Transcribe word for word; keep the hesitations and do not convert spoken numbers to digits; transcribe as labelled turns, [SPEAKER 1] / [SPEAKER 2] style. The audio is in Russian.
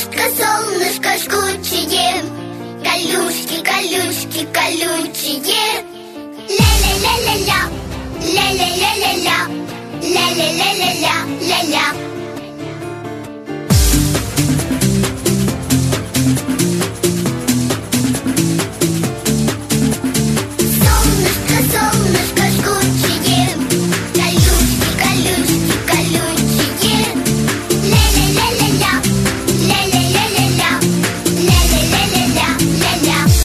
[SPEAKER 1] солнышко, солнышко жгучее, колючки, колючки, колючие. Ля-ля-ля-ля-ля, ля-ля-ля-ля-ля, ля-ля-ля-ля-ля, ля-ля.